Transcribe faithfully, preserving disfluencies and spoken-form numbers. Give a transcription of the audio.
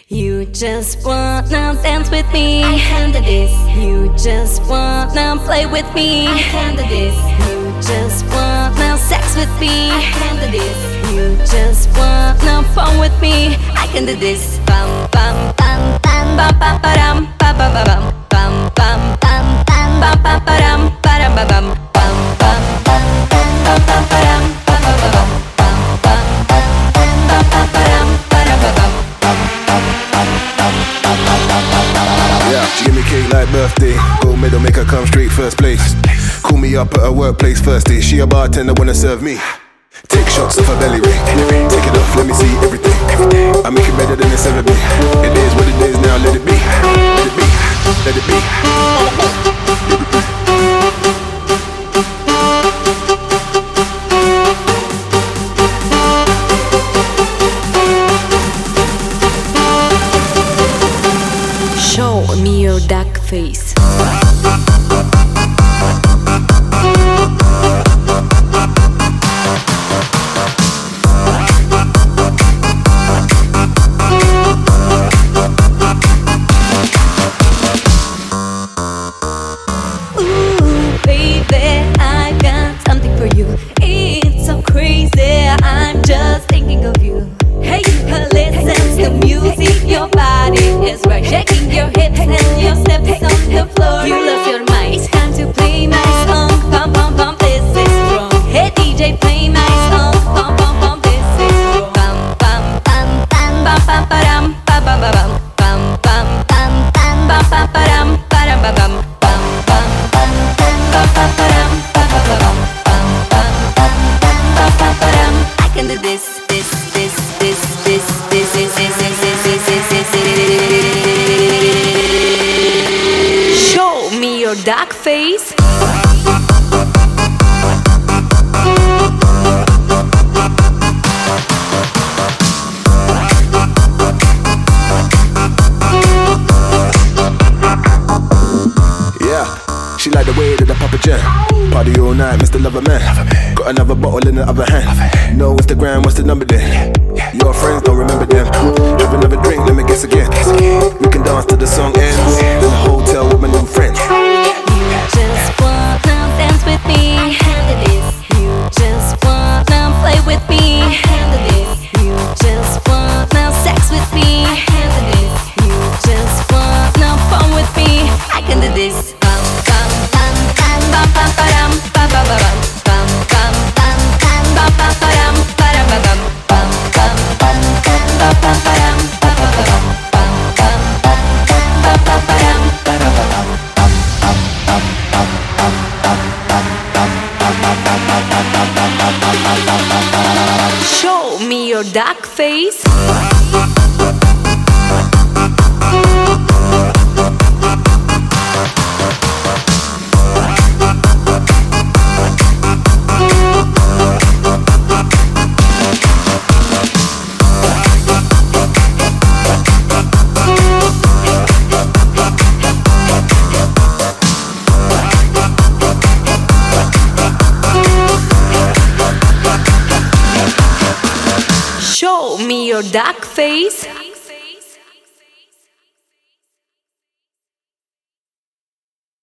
You just wanna dance with me, I handle this. You just wanna play with me, I handle this. You just wanna sex with me, I handle this. You just wanna fun with me, I can do this. Bam bam bam bam bam bam bam bam bam bam bam bam bam bam bam bam bam bam bam bam She give me cake like birthday. Gold medal make her come straight first place. Call me up at her workplace first day. She a bartender wanna serve me. Take shots off her belly ring. Take it off, let me see everything. I make it better than it's ever been. It is what it is now, let it be. Let it be, let it be. Show me your duck face. Ooh, baby, I got something for you. It's so crazy, I'm just thinking of you. Hey, listen to music, your body is right, shaking your hips and your steps on the floor. You lost your mind, it's time to play my song. Pump, pump, pump, this is strong. Hey D J, play my song. Pump, pump, pump, this is strong. Bam, bam, bam, bam, bam, bam, bam, bam, bam, bam, bam, bam, bam, bam, bam, bam, bam, bam, bam, bam. I can do this, this, this, this, this, this, this, this, this, this, this, this. Show me your duck face. She like the way that I pop a jam. Party all night, Mister Lover Man. Got another bottle in the other hand. No Instagram, what's the number then? Your friends don't remember them. Have another drink, let me guess again. We can dance till the song ends. In the hotel with my new friends. You just wanna dance with me, handle this. You just wanna play with me, handle this. You just wanna sex with me, handle this. You just wanna fun with me, I can do this. Show me your duck face. Show me your duck face.